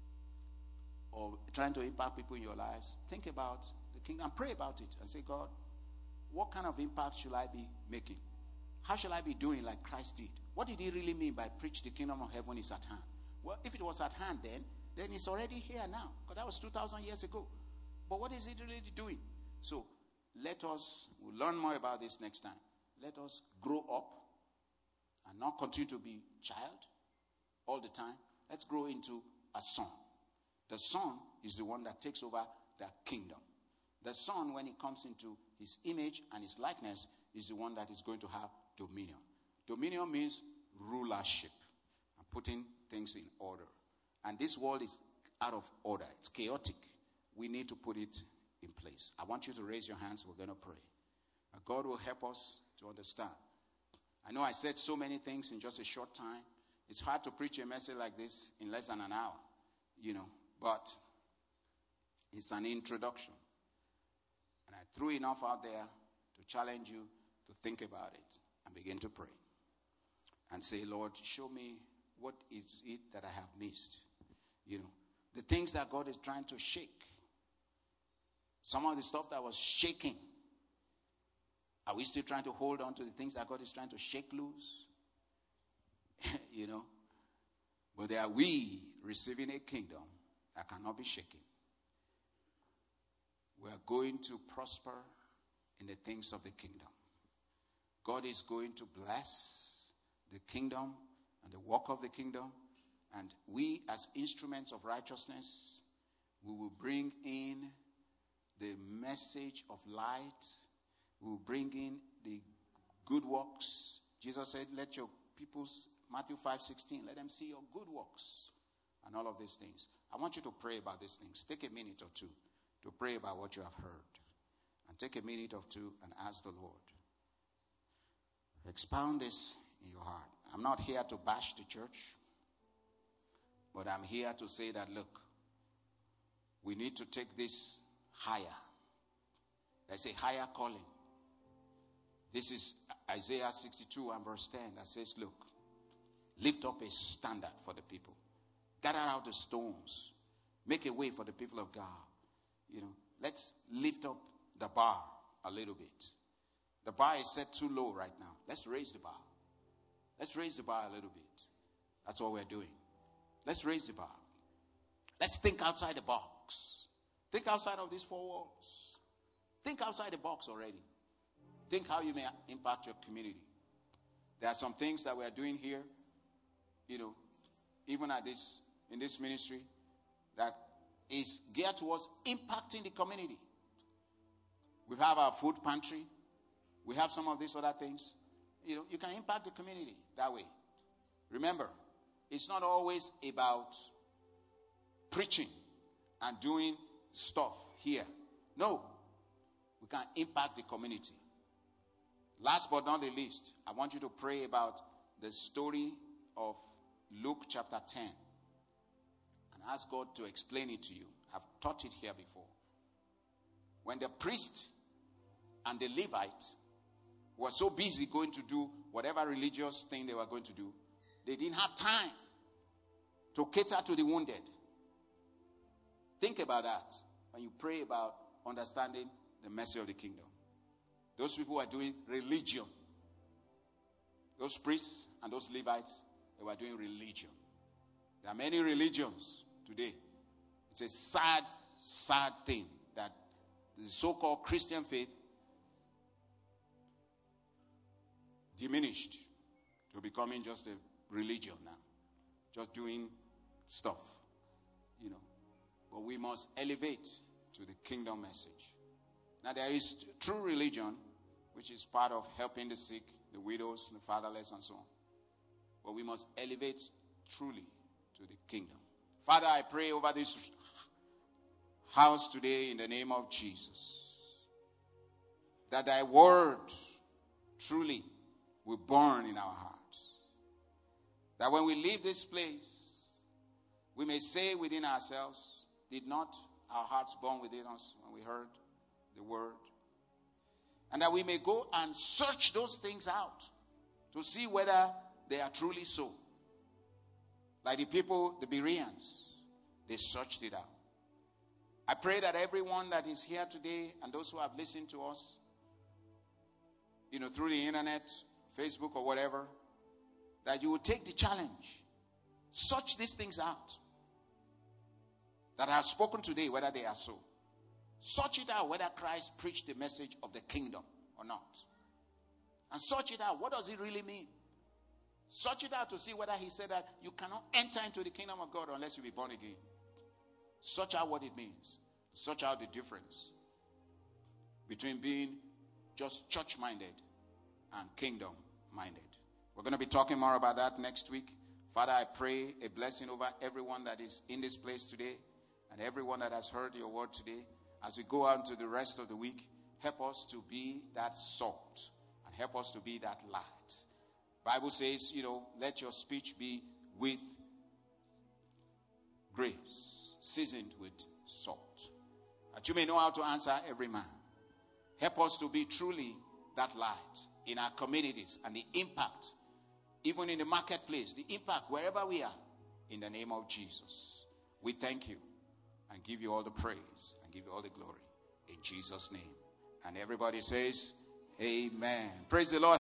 or trying to impact people in your lives, think about the kingdom. Pray about it and say, God, what kind of impact should I be making? How shall I be doing like Christ did? What did he really mean by preach the kingdom of heaven is at hand? Well, if it was at hand then, then it's already here now. Because that was two thousand years ago. But what is it really doing? So let us, we'll learn more about this next time. Let us grow up and not continue to be child all the time. Let's grow into a son. The son is the one that takes over the kingdom. The son, when he comes into his image and his likeness, is the one that is going to have dominion. Dominion means rulership and putting things in order. And this world is out of order. It's chaotic. We need to put it in place. I want you to raise your hands. We're going to pray. And God will help us to understand. I know I said so many things in just a short time. It's hard to preach a message like this in less than an hour, you know, but it's an introduction. And I threw enough out there to challenge you to think about it and begin to pray. And say, Lord, show me what is it that I have missed. You know, the things that God is trying to shake. Some of the stuff that was shaking. Are we still trying to hold on to the things that God is trying to shake loose? You know. But are we receiving a kingdom that cannot be shaken? We are going to prosper in the things of the kingdom. God is going to bless the kingdom and the work of the kingdom. And we as instruments of righteousness, we will bring in the message of light. We will bring in the good works. Jesus said, let your people's, Matthew five sixteen, let them see your good works and all of these things. I want you to pray about these things. Take a minute or two to pray about what you have heard. And take a minute or two and ask the Lord. Expound this in your heart. I'm not here to bash the church, but I'm here to say that, look, we need to take this higher. There's a higher calling. This is Isaiah sixty-two and verse ten that says, look, lift up a standard for the people. Gather out the stones. Make a way for the people of God. You know, let's lift up the bar a little bit. The bar is set too low right now. Let's raise the bar. Let's raise the bar a little bit. That's what we're doing. Let's raise the bar. Let's think outside the box. Think outside of these four walls. Think outside the box already. Think how you may impact your community. There are some things that we are doing here, you know, even at this, in this ministry, that is geared towards impacting the community. We have our food pantry. We have some of these other things. You know, you can impact the community that way. Remember, it's not always about preaching and doing stuff here. No, we can impact the community. Last but not the least, I want you to pray about the story of Luke chapter ten. And ask God to explain it to you. I've taught it here before. When the priest and the Levite were so busy going to do whatever religious thing they were going to do, they didn't have time to cater to the wounded. Think about that when you pray about understanding the mercy of the kingdom. Those people who are doing religion. Those priests and those Levites, they were doing religion. There are many religions today. It's a sad, sad thing that the so-called Christian faith diminished to becoming just a religion now. Just doing stuff. you know, but we must elevate to the kingdom message. Now, there is true religion, which is part of helping the sick, the widows, the fatherless, and so on. But we must elevate truly to the kingdom. Father, I pray over this house today in the name of Jesus, that thy word truly will burn in our hearts. That when we leave this place, we may say within ourselves, did not our hearts burn within us when we heard the word? And that we may go and search those things out to see whether they are truly so. Like the people, the Bereans, they searched it out. I pray that everyone that is here today and those who have listened to us, you know, through the internet, Facebook or whatever, that you will take the challenge. Search these things out that I have spoken today, whether they are so. Search it out whether Christ preached the message of the kingdom or not. And search it out. What does it really mean? Search it out to see whether he said that you cannot enter into the kingdom of God unless you be born again. Search out what it means. Search out the difference between being just church-minded and kingdom-minded. We're going to be talking more about that next week. Father, I pray a blessing over everyone that is in this place today and everyone that has heard your word today. As we go out into the rest of the week, help us to be that salt and help us to be that light. Bible says, you know, let your speech be with grace, seasoned with salt, that you may know how to answer every man. Help us to be truly that light in our communities and the impact, even in the marketplace, the impact wherever we are, in the name of Jesus. We thank you and give you all the praise and give you all the glory in Jesus' name. And everybody says, amen. Praise the Lord.